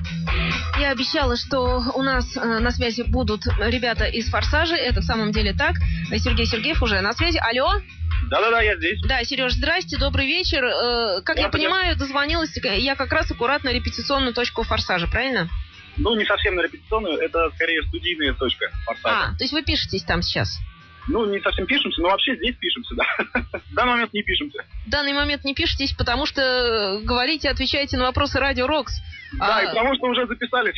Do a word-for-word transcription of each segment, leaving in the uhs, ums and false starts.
Я обещала, что у нас э, на связи будут ребята из «Форсажа». Это в самом деле так. Сергей Сергеев уже на связи. Алло? Да-да-да, я здесь. Да, Сереж, здрасте, добрый вечер. Э, как да, я понимаю, дозвонилась я как раз аккуратно на репетиционную точку «Форсажа», правильно? Ну, не совсем на репетиционную, это скорее студийная точка «Форсажа». А, то есть вы пишетесь там сейчас? Ну, не совсем пишемся, но вообще здесь пишемся, да. В данный момент не пишемся. В данный момент не пишетесь, потому что говорите, отвечаете на вопросы Радио Рокс. Да, а... и потому что уже записались.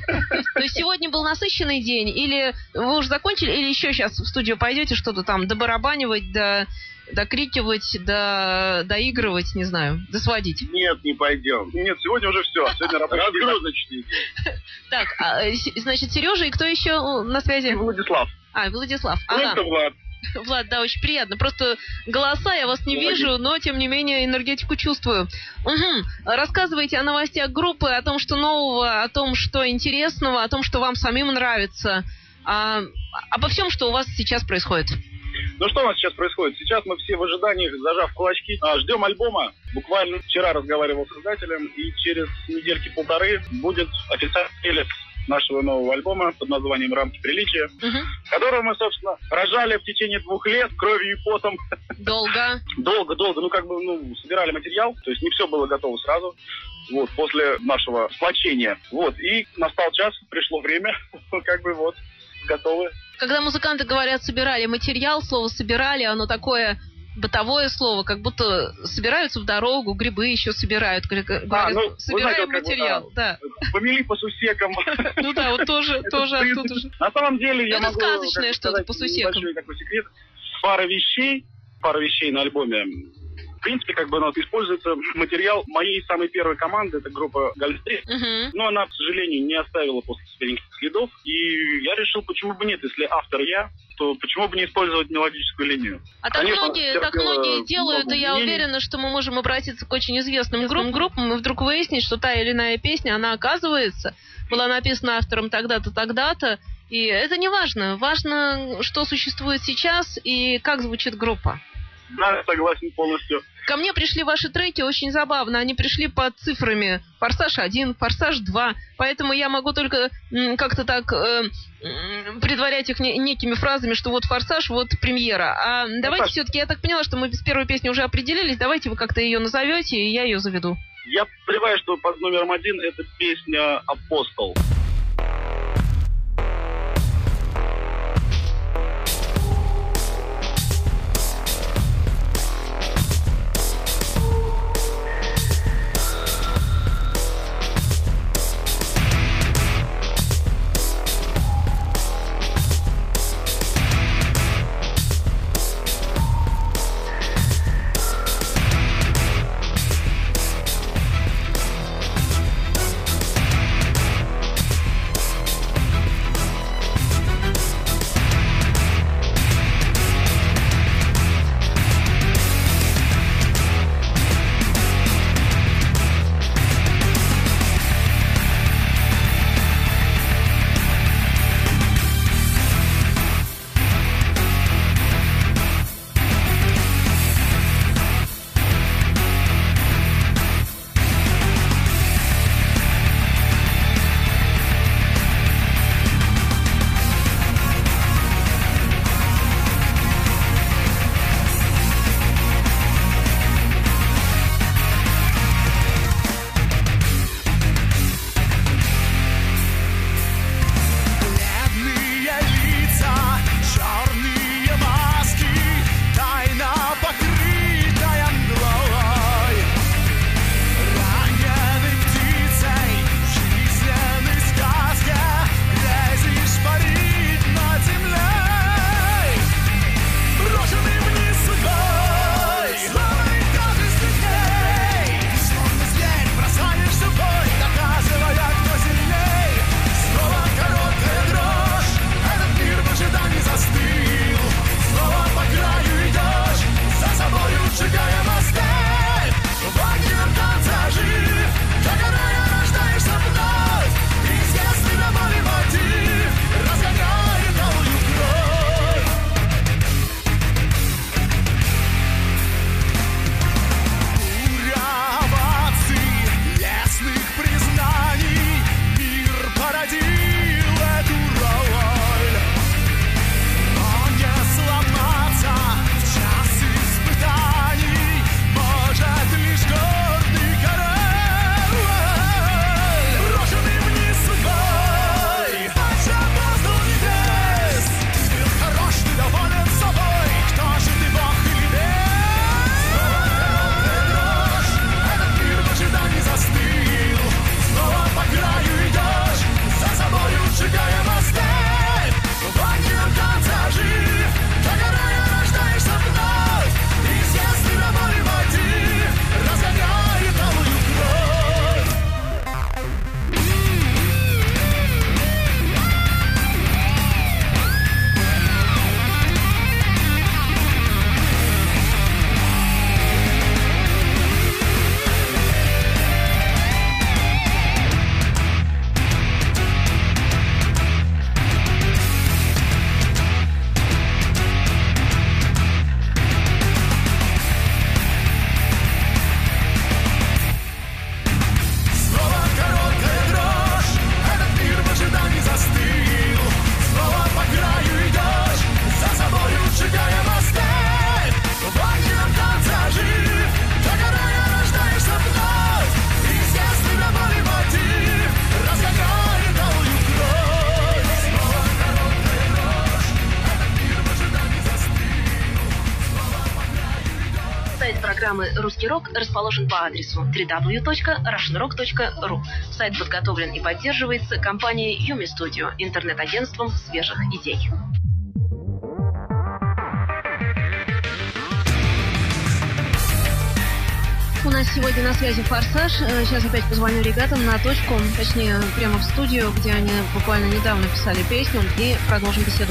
То есть сегодня был насыщенный день, или вы уже закончили, или еще сейчас в студию пойдете что-то там добарабанивать, до... докрикивать, до... доигрывать, не знаю, досводить? Нет, не пойдем. Нет, сегодня уже все. Сегодня разгрузочный. Так, значит, Сережа, и кто еще на связи? Владислав. А, Владислав. Ага. Это Влад. Влад, да, очень приятно. Просто голоса я вас не Молодец. вижу, но, тем не менее, энергетику чувствую. Угу. Рассказывайте о новостях группы, о том, что нового, о том, что интересного, о том, что вам самим нравится, а, обо всем, что у вас сейчас происходит. Ну, что у нас сейчас происходит? Сейчас мы все в ожидании, зажав кулачки, ждем альбома. Буквально вчера разговаривал с издателем, и через недельки-полторы будет официальный релиз нашего нового альбома под названием «Рамки приличия», uh-huh. которого мы, собственно, рожали в течение двух лет кровью и потом. Долго? Долго, долго. Ну, как бы, ну, собирали материал, то есть не все было готово сразу. Вот, после нашего сплочения. Вот, и настал час, пришло время, как бы вот, готовы. Когда музыканты говорят «собирали материал», слово «собирали», оно такое бытовое слово, как будто собираются в дорогу, грибы еще собирают. Говорят, а, ну, собираем знаете, материал. Вот, да. Помели по сусекам. Ну да, вот тоже оттуда же. На самом деле я могу... Это сказочное что-то по сусекам. Небольшой такой секрет. Пара вещей, пара вещей на альбоме. В принципе, как бы, ну, используется материал моей самой первой команды, это группа Гольфстрим. Uh-huh. Но она, к сожалению, не оставила после себя никаких следов. И я решил, почему бы нет, если автор я, то почему бы не использовать мелодическую линию. А так Конечно, многие, так многие делают, и я мнений. уверена, что мы можем обратиться к очень известным группам, группам, и вдруг выяснить, что та или иная песня, она, оказывается, была написана автором тогда-то, тогда-то. И это не важно. Важно, что существует сейчас и как звучит группа. Да, согласен полностью. Ко мне пришли ваши треки очень забавно. Они пришли под цифрами «Форсаж один», «Форсаж два». Поэтому я могу только м, как-то так э, м, предварять их не, некими фразами, что вот «Форсаж», вот премьера. А ну, давайте так. все-таки, я так поняла, что мы с первой песней уже определились. Давайте вы как-то ее назовете, и я ее заведу. Я подозреваю, что под номером один это песня «Апостол». программы «Русский рок» расположен по адресу дабл ю дабл ю дабл ю точка russian rock точка ру. Сайт подготовлен и поддерживается компанией Юми Studio, интернет-агентством свежих идей. У нас сегодня на связи «Форсаж». Сейчас опять позвоню ребятам на точку, точнее, прямо в студию, где они буквально недавно писали песню, и продолжим беседу.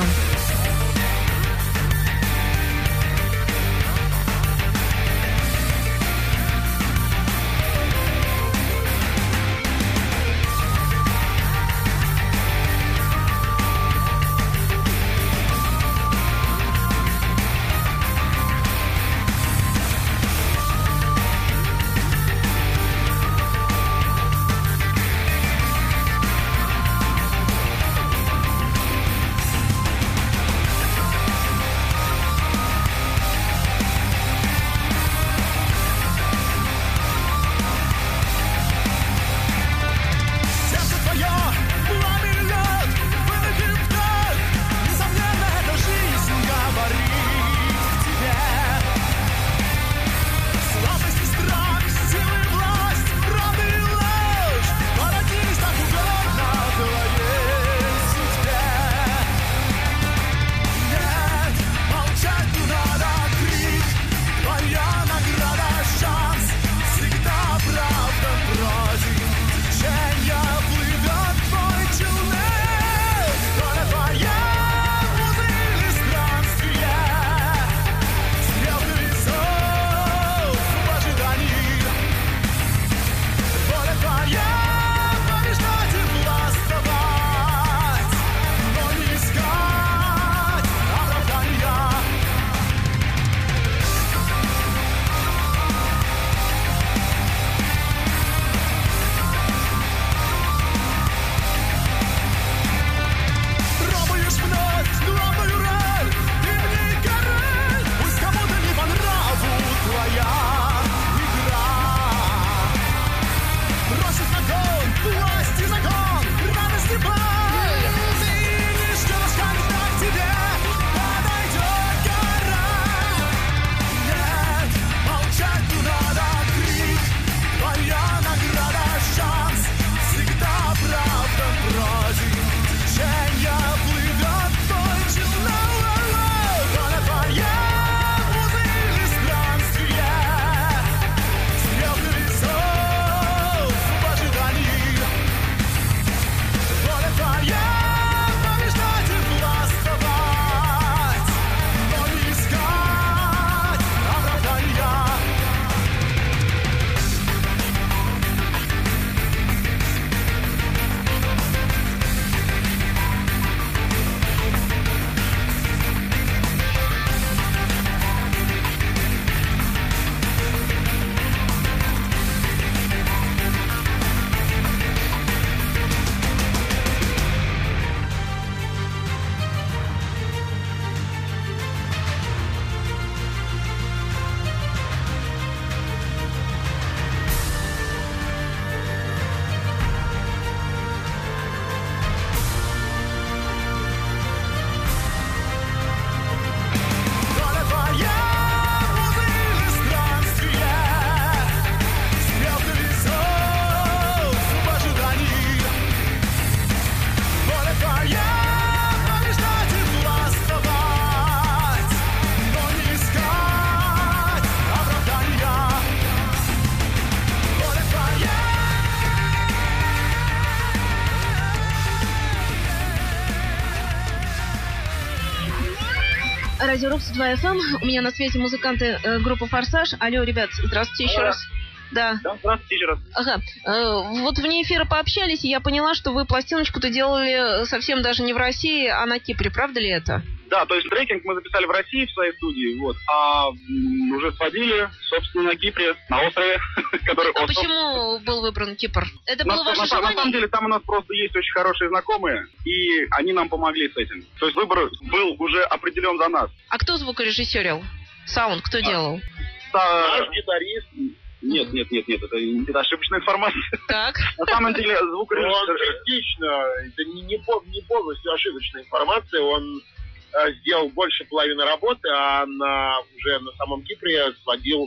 Радио Рокс два эф эм. У меня на связи музыканты э, группы «Форсаж». Алло, ребят, здравствуйте еще Алло. раз. Да. Да, здравствуйте еще раз. Ага. Э, вот вне эфира пообщались, и я поняла, что вы пластиночку-то делали совсем даже не в России, а на Кипре. Правда ли это? Да, то есть трекинг мы записали в России в своей студии, вот, а м, уже сводили, собственно, на Кипре, на острове, который А остров. почему был выбран Кипр? Это На, было ваше на, желание? на самом деле там у нас просто есть очень хорошие знакомые, и они нам помогли с этим. То есть выбор был уже определен за нас. А кто звукорежиссерил? Саунд кто А. делал? Та- Наш гитарист, Нет, нет, нет, нет, это, это ошибочная информация. Так. На самом деле он звукорежиссер... частично, это не, не, пол- не полностью ошибочная информация, он э, сделал больше половины работы, а на, уже на самом Кипре сводил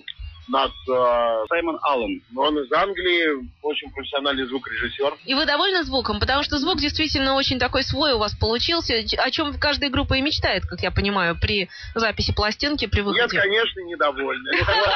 нас э, Саймон Аллен. Он из Англии, очень профессиональный звукорежиссер. И вы довольны звуком? Потому что звук действительно очень такой свой у вас получился, о чем каждая группа и мечтает, как я понимаю, при записи пластинки, при выходе. Нет, конечно, недовольны.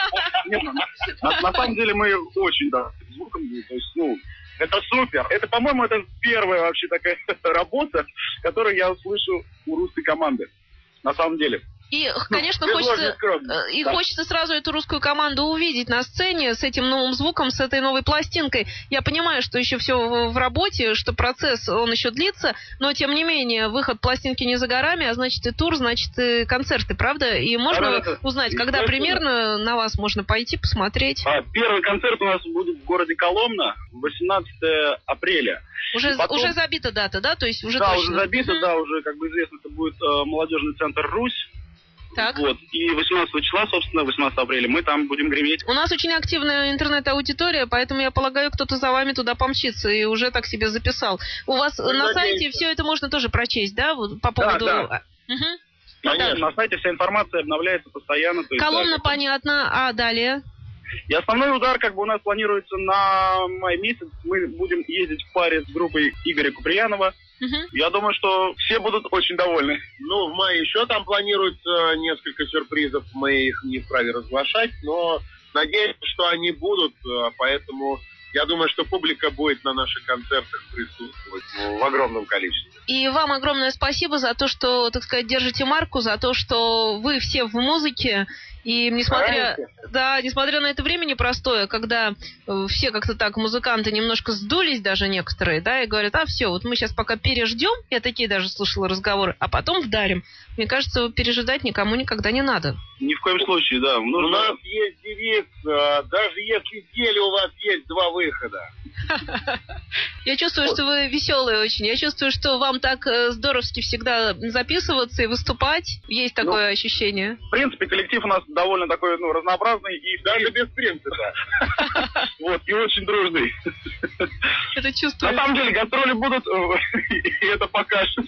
На самом деле мы очень довольны звуком. То есть, ну, это супер. Это, по-моему, это первая вообще такая работа, которую я услышу у русской команды. На самом деле. И, конечно, ну, хочется, и да. хочется сразу эту русскую команду увидеть на сцене с этим новым звуком, с этой новой пластинкой. Я понимаю, что еще все в работе, что процесс, он еще длится, но, тем не менее, выход пластинки не за горами, а значит и тур, значит и концерты, правда? И можно да, узнать, когда примерно на вас можно пойти посмотреть? А, первый концерт у нас будет в городе Коломна, восемнадцатого апреля. Уже, потом... уже забита дата, да? То есть уже да, точно? уже забита, uh-huh. да, уже, как бы известно, это будет э, молодежный центр «Русь». Так. Вот. И восемнадцатого числа, собственно, восемнадцатого апреля мы там будем греметь. У нас очень активная интернет-аудитория, поэтому я полагаю, кто-то за вами туда помчится и уже так себе записал. У вас мы на надеемся. Сайте все это можно тоже прочесть, да? Вот, по поводу... Да, да. Угу. Конечно, на сайте вся информация обновляется постоянно. То есть, Коломна, да, понятно, а далее? И основной удар, как бы, у нас планируется на май месяц. Мы будем ездить в паре с группой Игоря Куприянова. Uh-huh. Я думаю, что все будут очень довольны. Ну, в мае еще там планируется несколько сюрпризов. Мы их не вправе разглашать, но надеемся, что они будут. Поэтому я думаю, что публика будет на наших концертах присутствовать в огромном количестве. И вам огромное спасибо за то, что, так сказать, держите марку, за то, что вы все в музыке. И несмотря, да, несмотря на это время непростое, когда э, все как-то так, музыканты немножко сдулись даже некоторые, да, и говорят, а все, вот мы сейчас пока переждем, я такие даже слышала разговоры, а потом вдарим. Мне кажется, пережидать никому никогда не надо. Ни в коем случае, да. Нужно... У нас есть девиз, даже если в деле у вас есть два выхода. Я чувствую, что вы веселые очень. Я чувствую, что вам так здоровски всегда записываться и выступать. Есть такое ну, ощущение. В принципе, коллектив у нас довольно такой, ну, разнообразный и даже без принципа. Вот, и очень дружный. Это чувствую. На самом деле, гастроли будут, и это покажет.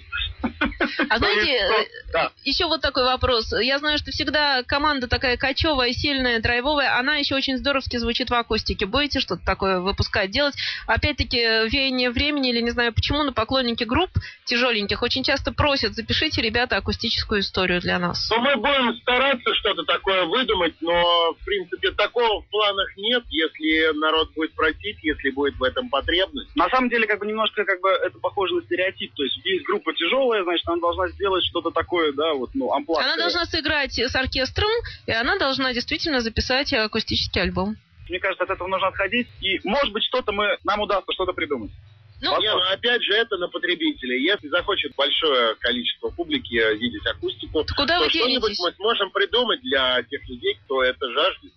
А знаете, да. еще вот такой вопрос. Я знаю, что всегда команда такая кочевая, сильная, драйвовая, она еще очень здоровски звучит в акустике. Будете что-то такое выпускать, делать? Опять-таки, веяние времени, или не знаю почему, но поклонники групп тяжеленьких очень часто просят, запишите, ребята, акустическую историю для нас. Ну, мы будем стараться что-то такое выдумать, но, в принципе, такого в планах нет, если народ будет просить, если будет в этом потребность. На самом деле, как бы немножко, как бы, это похоже на стереотип. То есть, есть группа тяжелая, значит, она должна сделать что-то такое, да, вот, ну, амплуа. Она должна сыграть с оркестром, и она должна действительно записать акустический альбом. Мне кажется, от этого нужно отходить, и, может быть, что-то мы, нам удастся что-то придумать. Ну, не, ну, опять же, это на потребителя. Если захочет большое количество публики видеть акустику, то, куда то что-нибудь мы сможем придумать для тех людей, кто это жаждет.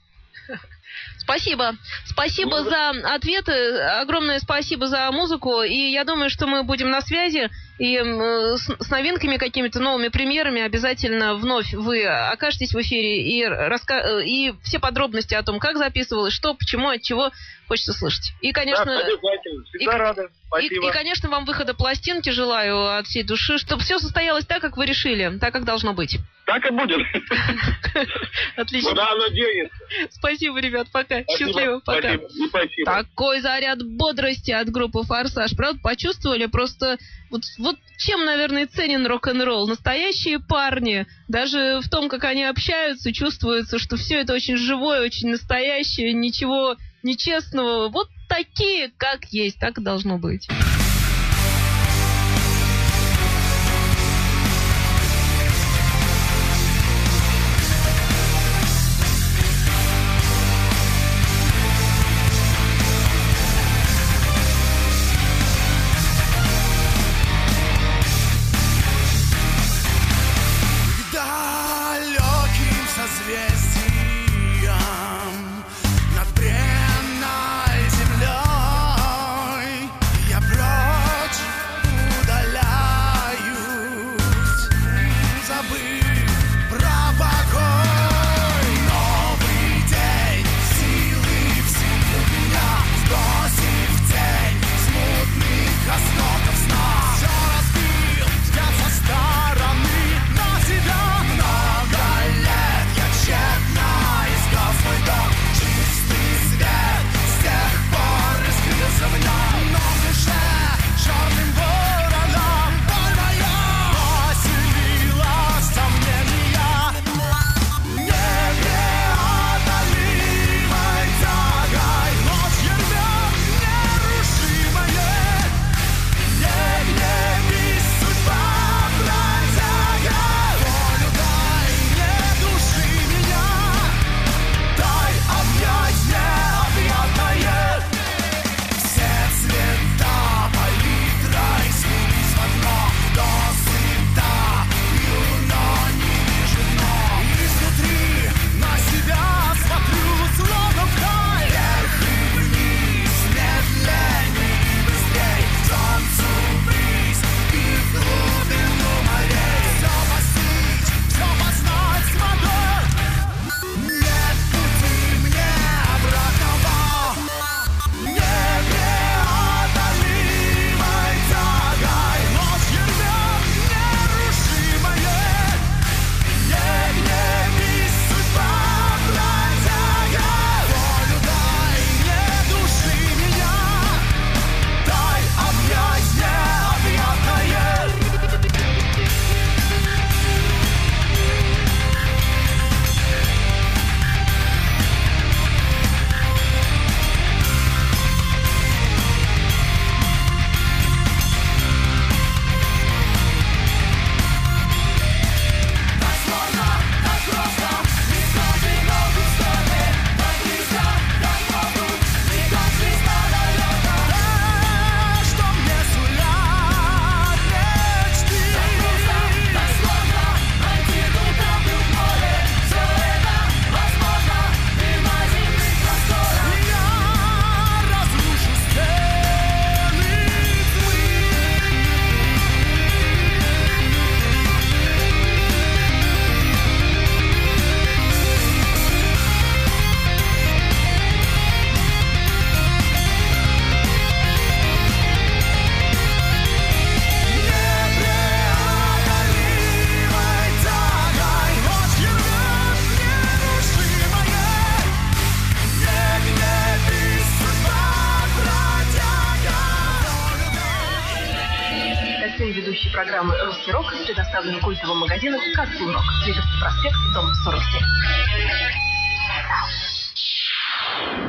Спасибо. Спасибо ну, за ответы. Огромное спасибо за музыку. И я думаю, что мы будем на связи. И э, с, с новинками, какими-то новыми премьерами обязательно вновь вы окажетесь в эфире. И, раска... и все подробности о том, как записывалось, что, почему, от чего хочется слышать. И, конечно... Да, обязательно. Всегда и, рада. Спасибо. И, и, конечно, вам выхода пластинки желаю от всей души, чтобы все состоялось так, как вы решили, так, как должно быть. Так и будет. Отлично. Куда оно денется? Спасибо, ребят, пока. Спасибо. Счастливо, пока. Спасибо. Спасибо. Такой заряд бодрости от группы «Форсаж». Правда, почувствовали просто... Вот, вот чем, наверное, ценен рок-н-ролл. Настоящие парни. Даже в том, как они общаются, чувствуется, что все это очень живое, очень настоящее, ничего нечестного. Вот такие, как есть, так и должно быть. Над бренной землей я бросил ведущей программы «Русский рок» предоставлен культовым магазином «Кастл Рок». Лиговский проспект, дом сорок семь.